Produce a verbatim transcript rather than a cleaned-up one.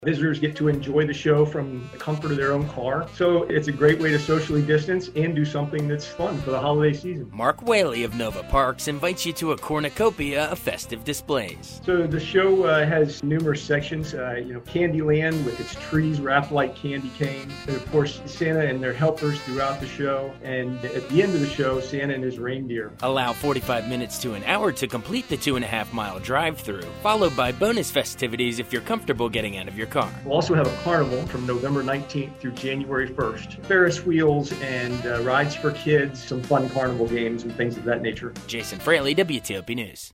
Visitors get to enjoy the show from the comfort of their own car. So it's a great way to socially distance and do something that's fun for the holiday season. Mark Whaley of Nova Parks invites you to a cornucopia of festive displays. So the show uh, has numerous sections. Uh, you know, Candyland with its trees wrapped like candy canes. And of course, Santa and their helpers throughout the show. And at the end of the show, Santa and his reindeer. Allow forty-five minutes to an hour to complete the two and a half mile drive-through, followed by bonus festivities if you're comfortable getting out of your car. We'll also have a carnival from November nineteenth through January first. Ferris wheels and uh, rides for kids, some fun carnival games and things of that nature. Jason Fraley, W T O P News.